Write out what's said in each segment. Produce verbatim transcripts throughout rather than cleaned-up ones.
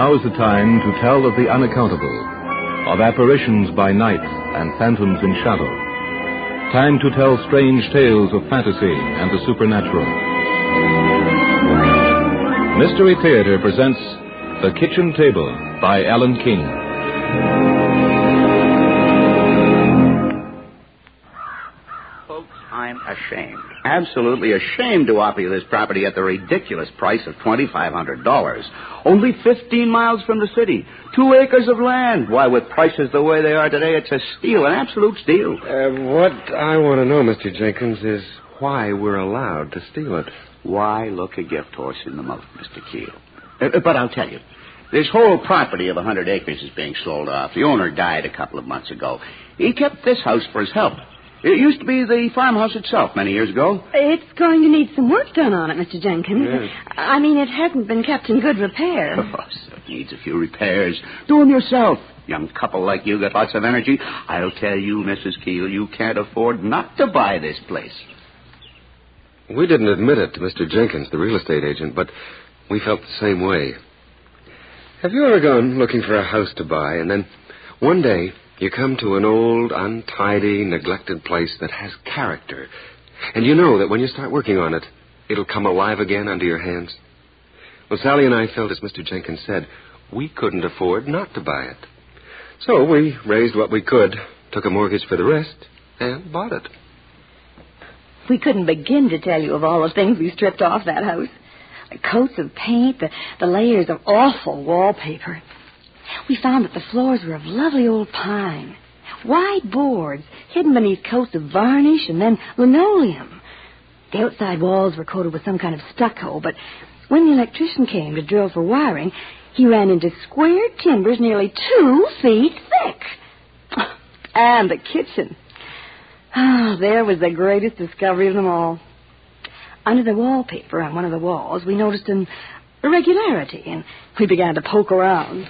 Now is the time to tell of the unaccountable, of apparitions by night and phantoms in shadow. Time to tell strange tales of fantasy and the supernatural. Mystery Theater presents The Kitchen Table by Alan King. I'm ashamed, absolutely ashamed to offer you this property at the ridiculous price of twenty-five hundred dollars. Only fifteen miles from the city, two acres of land. Why, with prices the way they are today, it's a steal, an absolute steal. Uh, what I want to know, Mister Jenkins, is why we're allowed to steal it. Why, look a gift horse in the mouth, Mister Keel. Uh, but I'll tell you, this whole property of one hundred acres is being sold off. The owner died a couple of months ago. He kept this house for his help. It used to be the farmhouse itself many years ago. It's going to need some work done on it, Mister Jenkins. Yes. I mean, it hasn't been kept in good repair. Oh, so it needs a few repairs. Do them yourself. Young couple like you got lots of energy. I'll tell you, Missus Keel, you can't afford not to buy this place. We didn't admit it to Mister Jenkins, the real estate agent, but we felt the same way. Have you ever gone looking for a house to buy, and then one day you come to an old, untidy, neglected place that has character, and you know that when you start working on it, it'll come alive again under your hands? Well, Sally and I felt, as Mister Jenkins said, we couldn't afford not to buy it. So we raised what we could, took a mortgage for the rest, and bought it. We couldn't begin to tell you of all the things we stripped off that house. The coats of paint, the, the layers of awful wallpaper. We found that the floors were of lovely old pine, wide boards hidden beneath coats of varnish and then linoleum. The outside walls were coated with some kind of stucco, but when the electrician came to drill for wiring, he ran into square timbers nearly two feet thick. And the kitchen. Ah, oh, there was the greatest discovery of them all. Under the wallpaper on one of the walls, we noticed an irregularity, and we began to poke around.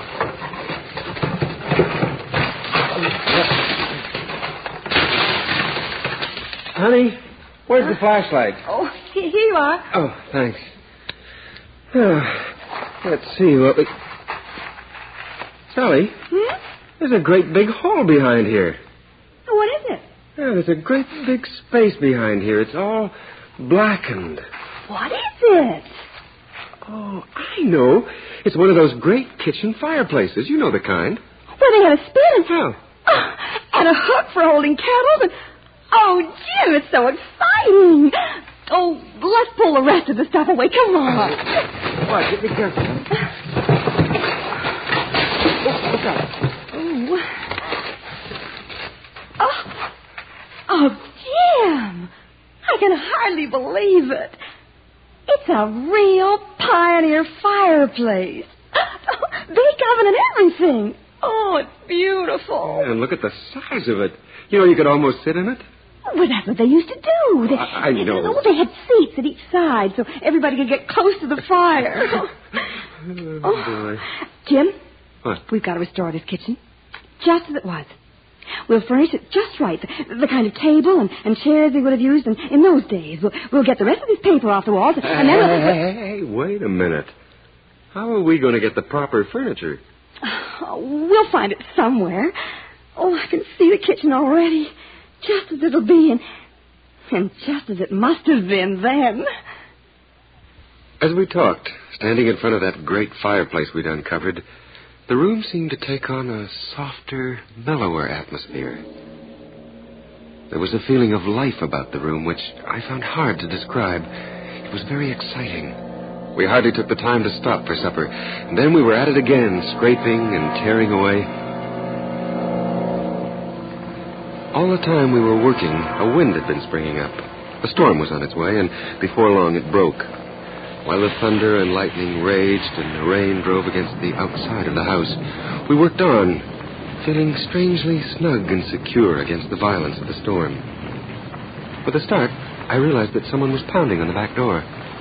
Honey, where's the flashlight? Oh, here you are. Oh, thanks. Oh, let's see what we... Sally, Hmm? there's a great big hall behind here. What is it? Yeah, there's a great big space behind here. It's all blackened. What is it? Oh, I know. It's one of those great kitchen fireplaces. You know the kind. Well, they had a spit. How? Oh, and a hook for holding kettles. And, oh, Jim, it's so exciting. Oh, let's pull the rest of the stuff away. Come on. What? Get me careful. Oh, look out. Oh. Oh. Oh, Jim. I can hardly believe it. It's a real pioneer fireplace. Big oven and everything. Oh, it's beautiful. And look at the size of it. You know, you could almost sit in it. Well, that's what they used to do. They, I, I know. Oh, they had seats at each side so everybody could get close to the fire. Oh, oh. Jim, what? We've got to restore this kitchen just as it was. We'll furnish it just right, the, the kind of table and, and chairs they would have used in, in those days. We'll, we'll get the rest of this paper off the walls, and then we'll... Hey, hey, hey, wait a minute. How are we going to get the proper furniture? Oh, we'll find it somewhere. Oh, I can see the kitchen already, just as it'll be, and, and just as it must have been then. As we talked, standing in front of that great fireplace we'd uncovered, the room seemed to take on a softer, mellower atmosphere. There was a feeling of life about the room which I found hard to describe. It was very exciting. We hardly took the time to stop for supper, and then we were at it again, scraping and tearing away. All the time we were working, a wind had been springing up. A storm was on its way, and before long it broke. While the thunder and lightning raged and the rain drove against the outside of the house, we worked on, feeling strangely snug and secure against the violence of the storm. With a start, I realized that someone was pounding on the back door.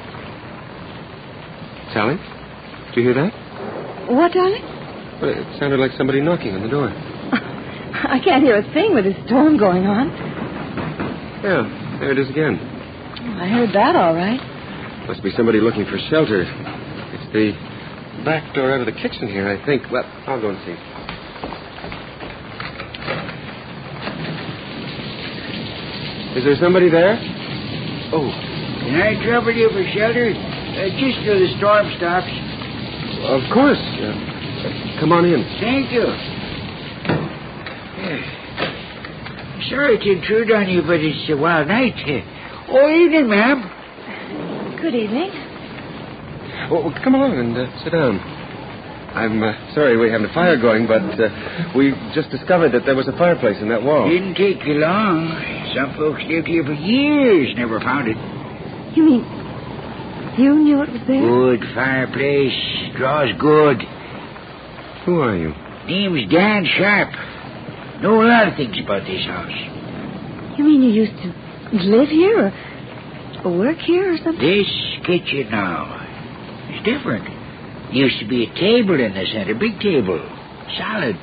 Sally, did you hear that? What, darling? Well, it sounded like somebody knocking on the door. I can't hear a thing with this storm going on. Yeah, there it is again. I heard that all right. Must be somebody looking for shelter. It's the back door out of the kitchen here, I think. Well, I'll go and see. Is there somebody there? Oh. Can I trouble you for shelter? Uh, just till the storm stops. Of course. Uh, come on in. Thank you. Yeah. Sorry to intrude on you, but it's a wild night. Oh, evening, ma'am. Good evening. Well, come along and uh, sit down. I'm uh, sorry we haven't a fire going, but uh, we just discovered that there was a fireplace in that wall. Didn't take you long. Some folks lived here for years, never found it. You mean you knew it was there? Good fireplace. Draws good. Who are you? Name's Dan Sharp. Know a lot of things about this house. You mean you used to live here or, or work here or something? This kitchen now is different. Used to be a table in the center, big table, solid.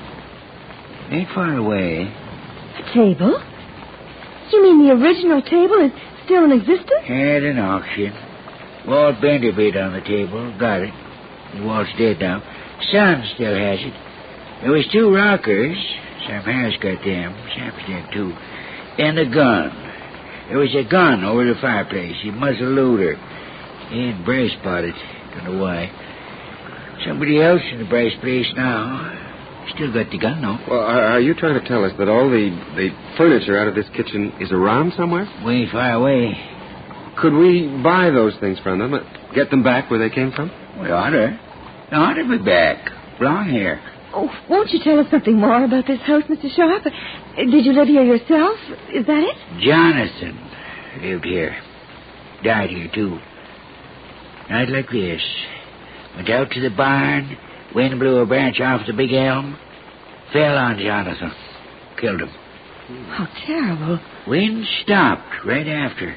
Ain't far away. A table? You mean the original table is still in existence? Had an auction. Walt bent a bit on the table, got it. Walt's dead now. Son still has it. There was two rockers. Sam Harris got them. Sam's dead too. And a gun. There was a gun over the fireplace. A muzzle loader. And Bryce bought it. Don't know why. Somebody else in the Bryce place now. Still got the gun, though. Well, are, are you trying to tell us that all the, the furniture out of this kitchen is around somewhere? We ain't far away. Could we buy those things from them? Get them back where they came from? We oughta. They ought to be back. Belong here. Oh, won't you tell us something more about this house, Mister Sharp? Did you live here yourself? Is that it? Jonathan lived here. Died here, too. Night like this. Went out to the barn. Wind blew a branch off the big elm. Fell on Jonathan. Killed him. How terrible. Wind stopped right after.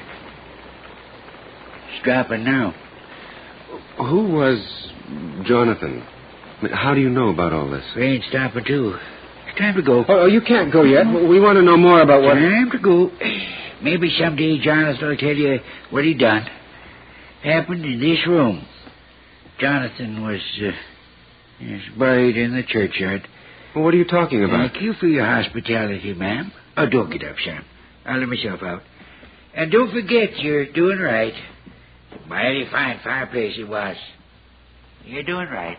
It's dropping now. Who was Jonathan? I mean, how do you know about all this? Rain's stopping, too. It's time to go. Oh, you can't go yet. We want to know more about what... Time to go. Maybe someday Jonathan will tell you what he done. Happened in this room. Jonathan was... Uh, Yes, buried in the churchyard. Well, what are you talking about? Thank you for your hospitality, ma'am. Oh, don't get up, Sam. I'll let myself out. And don't forget you're doing right. Mighty fine fireplace it was. You're doing right.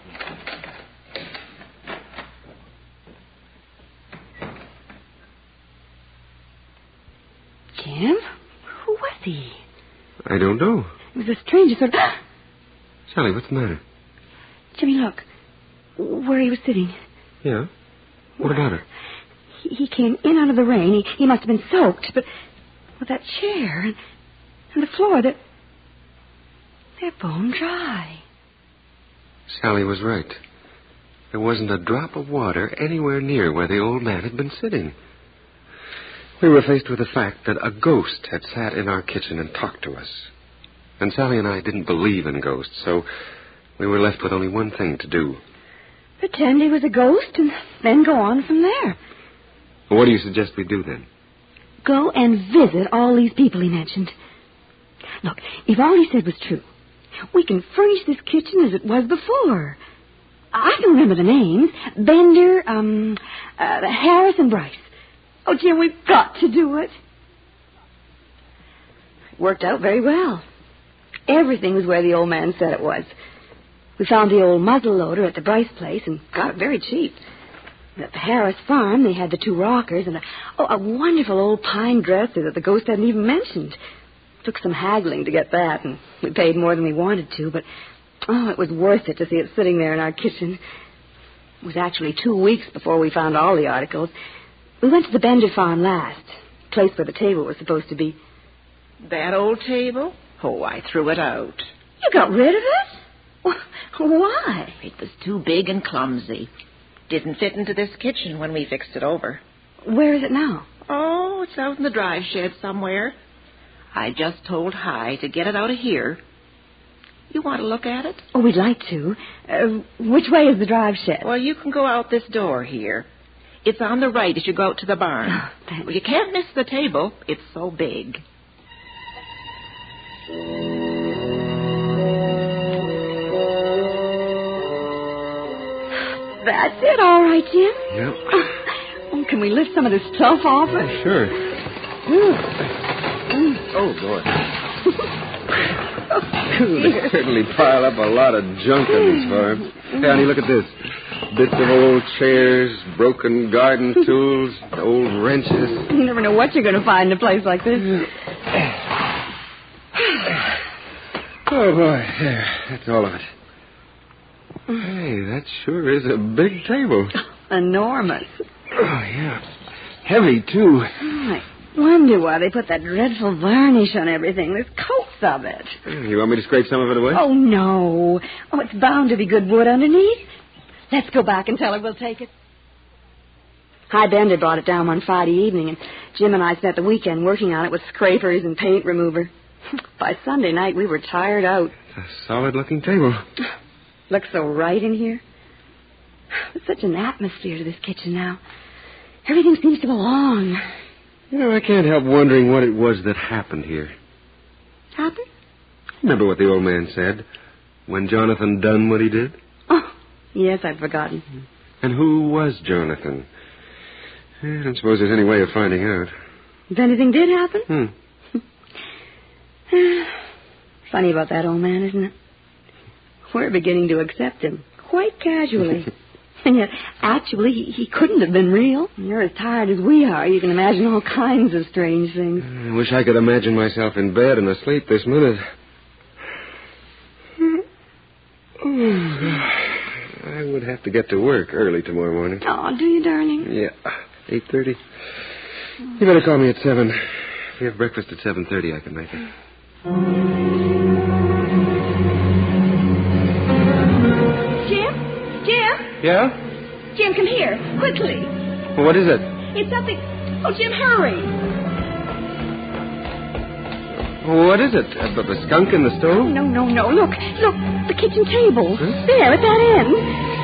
Jim? Who was he? I don't know. It was a stranger sort of... Sally, what's the matter? Jimmy, look. Where he was sitting. Yeah? What about it? He, he came in out of the rain. He, he must have been soaked, but with that chair and, and the floor, they're, they're bone dry. Sally was right. There wasn't a drop of water anywhere near where the old man had been sitting. We were faced with the fact that a ghost had sat in our kitchen and talked to us. And Sally and I didn't believe in ghosts, so we were left with only one thing to do. Pretend he was a ghost and then go on from there. Well, what do you suggest we do then? Go and visit all these people he mentioned. Look, if all he said was true, we can furnish this kitchen as it was before. I can remember the names. Bender, um, uh, Harris and Bryce. Oh, Jim, we've got to do it. It worked out very well. Everything was where the old man said it was. We found the old muzzle loader at the Bryce place and got it very cheap. At the Harris farm, they had the two rockers and a, oh, a wonderful old pine dresser that the ghost hadn't even mentioned. Took some haggling to get that, and we paid more than we wanted to, but, oh, it was worth it to see it sitting there in our kitchen. It was actually two weeks before we found all the articles. We went to the Bender farm last, the place where the table was supposed to be. That old table? Oh, I threw it out. You got rid of it? Why? It was too big and clumsy. Didn't fit into this kitchen when we fixed it over. Where is it now? Oh, it's out in the drive shed somewhere. I just told Hi to get it out of here. You want to look at it? Oh, we'd like to. Uh, which way is the drive shed? Well, you can go out this door here. It's on the right as you go out to the barn. Oh, thanks. Well, you can't miss the table. It's so big. That's it, all right, Jim. Yep. Oh, can we lift some of this stuff off it? Sure. Oh, boy. They certainly pile up a lot of junk on this farm. Hey, honey, look at this. Bits of old chairs, broken garden tools, old wrenches. You never know what you're going to find in a place like this. Oh, boy. There. That's all of it. Hey, that sure is a big table. Enormous. Oh, yeah. Heavy, too. Oh, I wonder why they put that dreadful varnish on everything. There's coats of it. You want me to scrape some of it away? Oh, no. Oh, it's bound to be good wood underneath. Let's go back and tell her we'll take it. Hi Bender brought it down one Friday evening, and Jim and I spent the weekend working on it with scrapers and paint remover. By Sunday night, we were tired out. It's a solid-looking table. Looks so right in here. There's such an atmosphere to this kitchen now. Everything seems to belong. You know, I can't help wondering what it was that happened here. Happened? Remember what the old man said when Jonathan done what he did? Oh, yes, I'd forgotten. And who was Jonathan? I don't suppose there's any way of finding out. If anything did happen? Hmm. Funny about that old man, isn't it? We're beginning to accept him, quite casually. And yet, actually, he, he couldn't have been real. You're as tired as we are. You can imagine all kinds of strange things. I wish I could imagine myself in bed and asleep this minute. I would have to get to work early tomorrow morning. Oh, do you, darling? Yeah, eight thirty. You better call me at seven. If you have breakfast at seven thirty, I can make it. Jim? Jim? Yeah? Jim, come here, quickly. Well, what is it? It's something... Oh, Jim, hurry. What is it? A, a skunk in the stove? No, no, no. Look, look, the kitchen table. Huh? There, at that end.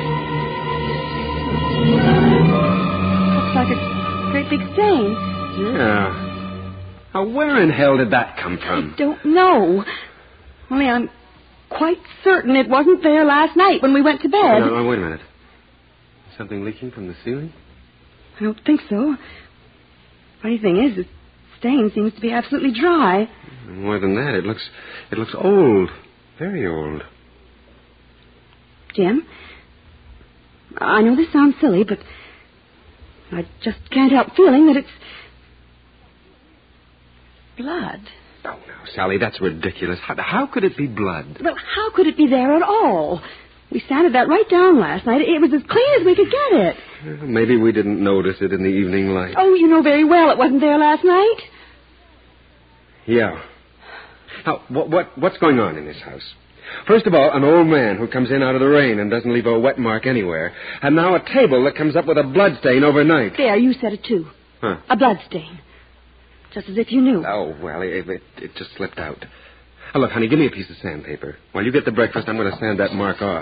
Looks like a great big stain. Yeah. Now, where in hell did that come from? I don't know. Only I'm quite certain it wasn't there last night when we went to bed. No, no, wait a minute. Something leaking from the ceiling? I don't think so. Funny thing is, the stain seems to be absolutely dry. More than that, it looks it looks old. Very old. Jim, I know this sounds silly, but I just can't help feeling that it's blood. Oh, no, Sally, that's ridiculous. How, how could it be blood? Well, how could it be there at all? We sanded that right down last night. It was as clean as we could get it. Well, maybe we didn't notice it in the evening light. Oh, you know very well it wasn't there last night. Yeah. Now, what, what what's going on in this house? First of all, an old man who comes in out of the rain and doesn't leave a wet mark anywhere. And now a table that comes up with a blood stain overnight. There, you said it too. Huh. A blood stain. Just as if you knew. Oh, well, it, it, it just slipped out. Oh, look, honey, give me a piece of sandpaper. While you get the breakfast, I'm going to sand that mark off.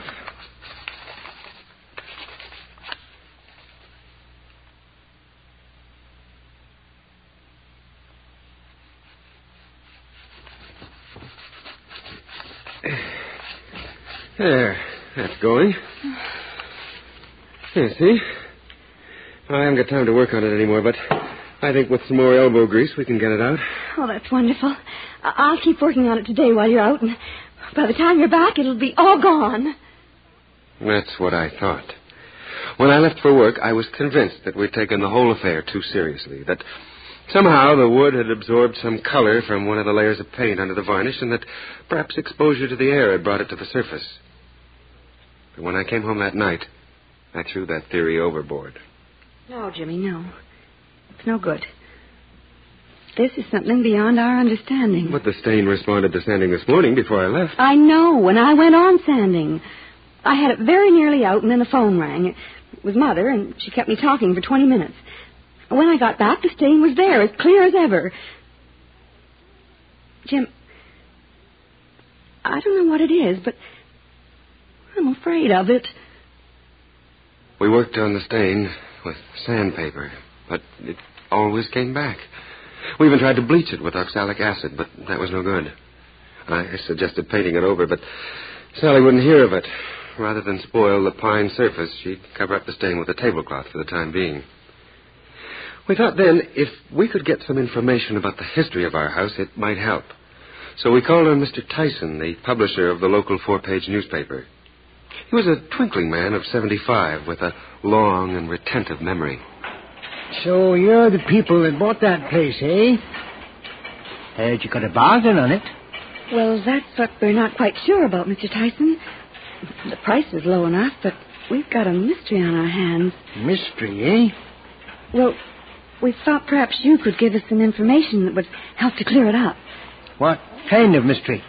There, that's going. Here, see? I haven't got time to work on it anymore, but I think with some more elbow grease we can get it out. Oh, that's wonderful. I- I'll keep working on it today while you're out, and by the time you're back, it'll be all gone. That's what I thought. When I left for work, I was convinced that we'd taken the whole affair too seriously, that somehow the wood had absorbed some color from one of the layers of paint under the varnish, and that perhaps exposure to the air had brought it to the surface. But when I came home that night, I threw that theory overboard. No, Jimmy, no. It's no good. This is something beyond our understanding. But the stain responded to sanding this morning before I left. I know, and I went on sanding. I had it very nearly out, and then the phone rang. It was Mother, and she kept me talking for twenty minutes. When I got back, the stain was there, as clear as ever. Jim, I don't know what it is, but I'm afraid of it. We worked on the stain with sandpaper, but it always came back. We even tried to bleach it with oxalic acid, but that was no good. I suggested painting it over, but Sally wouldn't hear of it. rather than spoil the pine surface, she'd cover up the stain with a tablecloth for the time being. We thought then, if we could get some information about the history of our house, it might help. So we called on Mister Tyson, the publisher of the local four-page newspaper. He was a twinkling man of seventy-five with a long and retentive memory. So you're the people that bought that place, eh? Heard you got a bargain on it. Well, that's what we're not quite sure about, Mister Tyson. The price is low enough, but we've got a mystery on our hands. Mystery, eh? Well, we thought perhaps you could give us some information that would help to clear it up. What kind of mystery?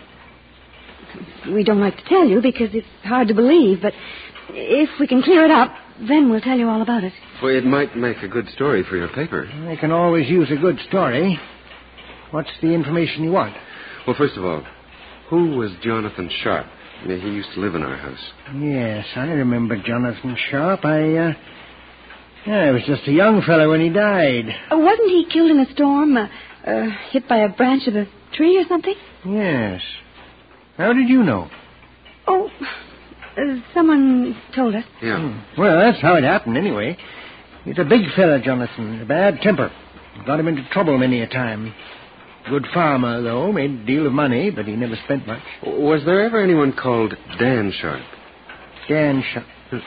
We don't like to tell you because it's hard to believe, but if we can clear it up, then we'll tell you all about it. Well, it might make a good story for your paper. I can always use a good story. What's the information you want? Well, first of all, who was Jonathan Sharp? He used to live in our house. Yes, I remember Jonathan Sharp. I, uh... Yeah, I was just a young fellow when he died. Uh, wasn't he killed in a storm? Uh, uh, hit by a branch of a tree or something? Yes. How did you know? Oh, uh, someone told us. Yeah. Hmm. Well, that's how it happened, anyway. He's a big fella, Jonathan. A bad temper. Got him into trouble many a time. Good farmer, though. Made a deal of money, but he never spent much. Was there ever anyone called Dan Sharp? Dan Sharp.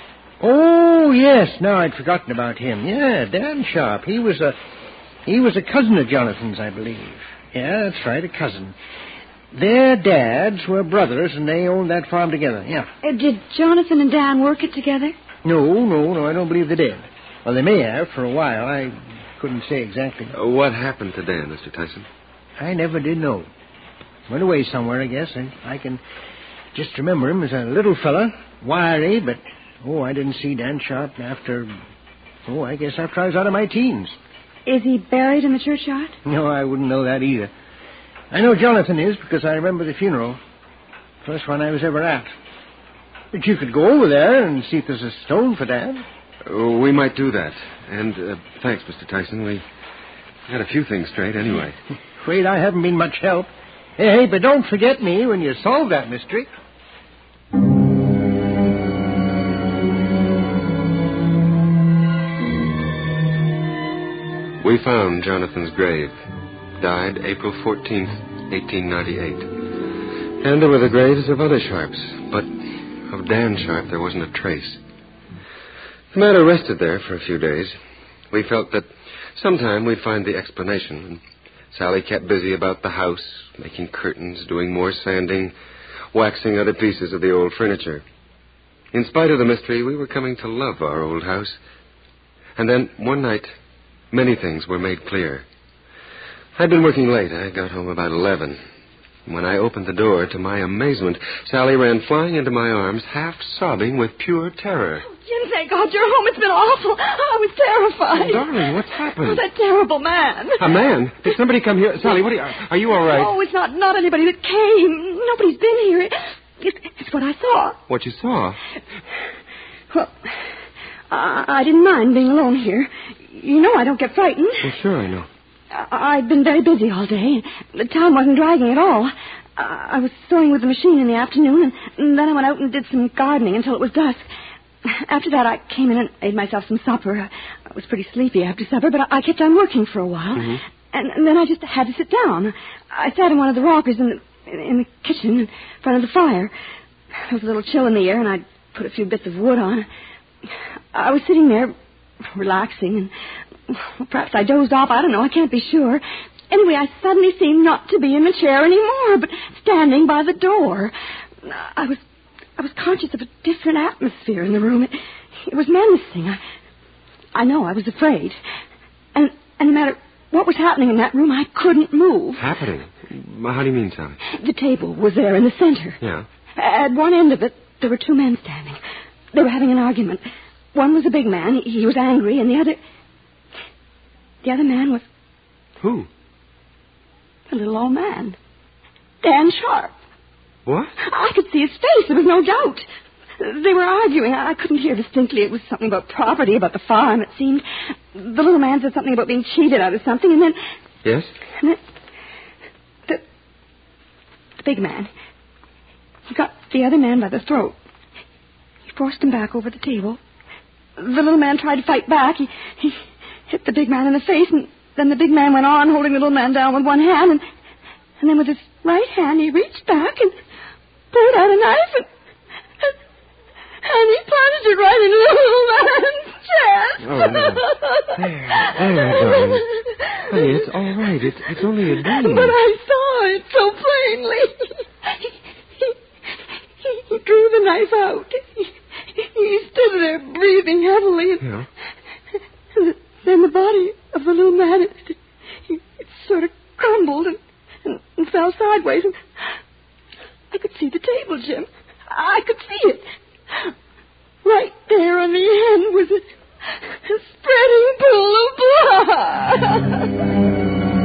Oh, yes. Now I'd forgotten about him. Yeah, Dan Sharp. He was a he was a cousin of Jonathan's, I believe. Yeah, that's right, a cousin. Their dads were brothers, and they owned that farm together. Yeah. Uh, did Jonathan and Dan work it together? No, no, no. I don't believe they did. Well, they may have for a while. I couldn't say exactly. Uh, what happened to Dan, Mister Tyson? I never did know. Went away somewhere, I guess, and I can just remember him as a little fella, wiry, but, oh, I didn't see Dan Sharp after, oh, I guess after I was out of my teens. Is he buried in the churchyard? No, I wouldn't know that either. I know Jonathan is because I remember the funeral. First one I was ever at. But you could go over there and see if there's a stone for Dan. Oh, we might do that. And uh, thanks, Mister Tyson. We got a few things straight anyway. Afraid I haven't been much help. Hey, but don't forget me when you solve that mystery. We found Jonathan's grave. Died April fourteenth, eighteen ninety-eight. And there were the graves of other Sharps, but of Dan Sharp there wasn't a trace. The matter rested there for a few days. We felt that sometime we'd find the explanation. Sally kept busy about the house, making curtains, doing more sanding, waxing other pieces of the old furniture. In spite of the mystery, we were coming to love our old house. And then, one night, many things were made clear. I'd been working late. I got home about eleven. When I opened the door, to my amazement, Sally ran flying into my arms, half sobbing with pure terror. Oh, Jim, thank God you're home. It's been awful. I was terrified. Oh, darling, what's happened? Oh, that terrible man. A man? Did somebody come here? Sally, what are you... Are you all right? Oh, it's not, not anybody that came. Nobody's been here. It, it, it's what I saw. What you saw? Well, I, I didn't mind being alone here. You know I don't get frightened. Well, sure, I know. I'd been very busy all day. The time wasn't dragging at all. I was sewing with the machine in the afternoon, and then I went out and did some gardening until it was dusk. After that, I came in and made myself some supper. I was pretty sleepy after supper, but I kept on working for a while. Mm-hmm. And, and then I just had to sit down. I sat in one of the rockers in the, in the kitchen in front of the fire. There was a little chill in the air, and I'd put a few bits of wood on. I was sitting there, relaxing, and well, perhaps I dozed off. I don't know. I can't be sure. Anyway, I suddenly seemed not to be in the chair anymore, but standing by the door. I was I was conscious of a different atmosphere in the room. It, it was menacing. I, I know. I was afraid. And, and no matter what was happening in that room, I couldn't move. Happening? How do you mean, Sally? The table was there in the center. Yeah. At one end of it, there were two men standing. They were having an argument. One was a big man. He, he was angry, and the other... The other man was... Who? A little old man. Dan Sharp. What? I could see his face. There was no doubt. They were arguing. I couldn't hear distinctly. It was something about property, about the farm, it seemed. The little man said something about being cheated out of something, and then... Yes? And then... The... The big man. He got the other man by the throat. forced him back over the table. The little man tried to fight back. He, he hit the big man in the face, and then the big man went on, holding the little man down with one hand, and, and then with his right hand he reached back and pulled out a knife, and, and, and he plunged it right into the little man's chest. Oh, no. There. There, darling. Honey, it's all right. It's, it's only a dream. But I saw it so plainly. He, he, he, he drew the knife out. He, he stood there breathing heavily. And, Yeah. and then the body of the little man, it, it, it sort of crumbled and, and, and fell sideways. And I could see the table, Jim. I could see it. Right there on the end was a, a spreading pool of blood.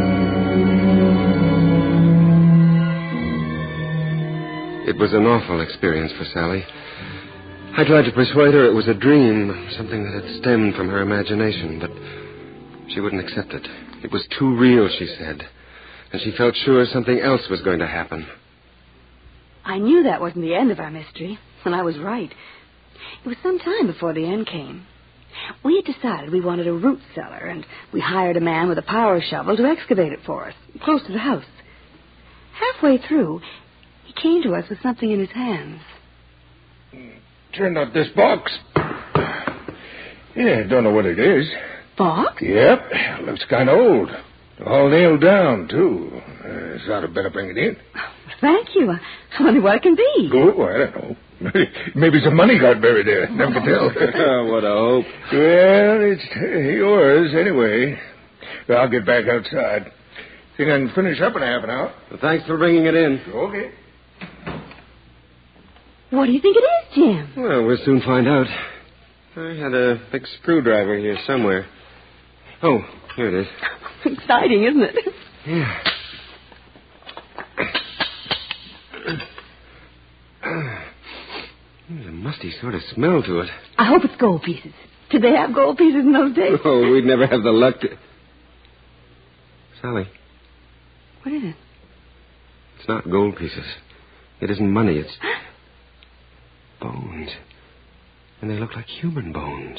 It was an awful experience for Sally. I tried to persuade her it was a dream, something that had stemmed from her imagination, but she wouldn't accept it. It was too real, she said, and she felt sure something else was going to happen. I knew that wasn't the end of our mystery, and I was right. It was some time before the end came. We had decided we wanted a root cellar, and we hired a man with a power shovel to excavate it for us, close to the house. Halfway through, he came to us with something in his hands. Turned out this box. Yeah, don't know what it is. Box? Yep, looks kind of old. All nailed down, too. Uh, thought I'd better bring it in. Thank you. I wonder what it can be. Oh, I don't know. Maybe some money got buried there. Never can tell. What a hope. Well, it's yours anyway. I'll get back outside. Think I can finish up in half an hour. Well, thanks for bringing it in. Okay. What do you think it is, Jim? Well, we'll soon find out. I had a big screwdriver here somewhere. Oh, here it is. Exciting, isn't it? Yeah. There's a musty sort of smell to it. I hope it's gold pieces. Did they have gold pieces in those days? Oh, we'd never have the luck to... Sally, What is it? it's not gold pieces. It isn't money. It's bones. And they look like human bones.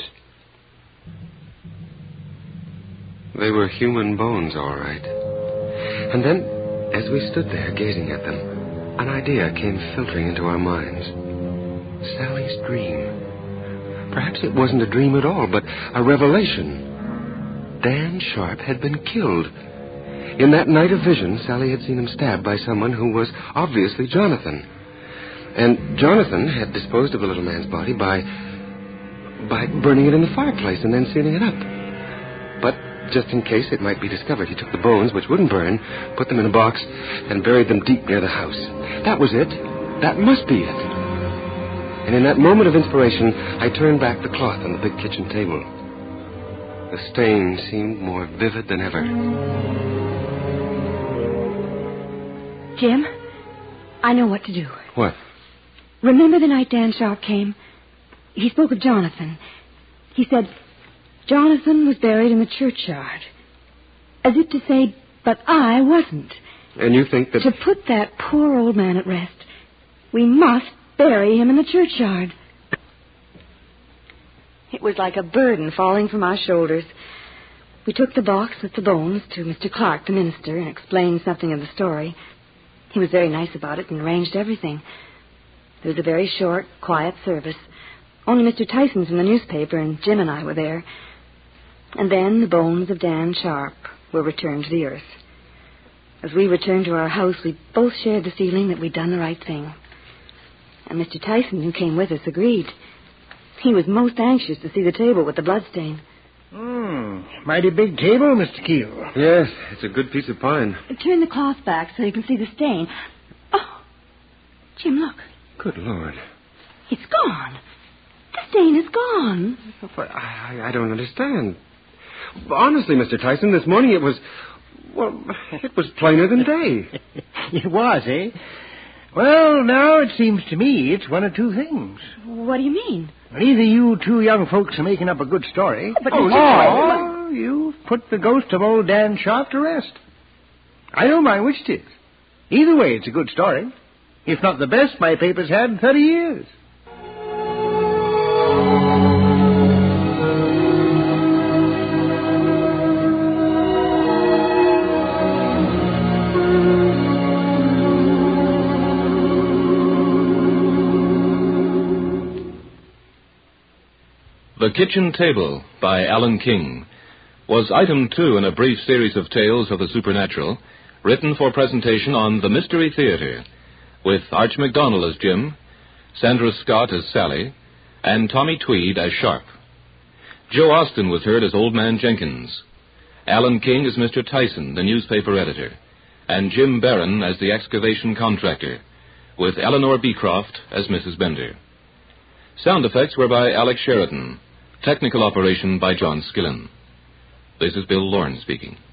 They were human bones, all right. And then, as we stood there gazing at them, an idea came filtering into our minds. Sally's dream. Perhaps it wasn't a dream at all, but a revelation. Dan Sharp had been killed. In that night of vision, Sally had seen him stabbed by someone who was obviously Jonathan. And Jonathan had disposed of the little man's body by... by burning it in the fireplace and then sealing it up. But just in case it might be discovered, he took the bones, which wouldn't burn, put them in a box, and buried them deep near the house. That was it. That must be it. And in that moment of inspiration, I turned back the cloth on the big kitchen table. The stain seemed more vivid than ever. Jim, I know what to do. What? Remember the night Dan Sharp came? He spoke of Jonathan. He said, Jonathan was buried in the churchyard. As if to say, but I wasn't. And you think that... To put that poor old man at rest, we must bury him in the churchyard. It was like a burden falling from our shoulders. We took the box with the bones to Mister Clark, the minister, and explained something of the story. He was very nice about it and arranged everything. There was a very short, quiet service. Only Mister Tyson from the newspaper and Jim and I were there. And then the bones of Dan Sharp were returned to the earth. As we returned to our house, we both shared the feeling that we'd done the right thing. And Mister Tyson, who came with us, agreed. He was most anxious to see the table with the bloodstain. Hmm, mighty big table, Mister Keel. Yes, it's a good piece of pine. Turn the cloth back so you can see the stain. Oh, Jim, look. Good Lord. It's gone. The stain is gone. But I, I don't understand. Honestly, Mister Tyson, this morning it was... Well, it was plainer than day. It was, eh? Well, now it seems to me it's one of two things. What do you mean? Well, either you two young folks are making up a good story, But or Mister Tyson- you've put the ghost of old Dan Sharp to rest. I don't mind which it is. Either way, it's a good story. If not the best my paper's had in thirty years. The Kitchen Table by Alan King was item two in a brief series of tales of the supernatural, written for presentation on the Mystery Theater, with Arch MacDonald as Jim, Sandra Scott as Sally, and Tommy Tweed as Sharp. Joe Austin was heard as Old Man Jenkins, Alan King as Mister Tyson, the newspaper editor, and Jim Barron as the excavation contractor, with Eleanor Beecroft as Missus Bender. Sound effects were by Alex Sheridan. Technical operation by John Skillen. This is Bill Lorne speaking.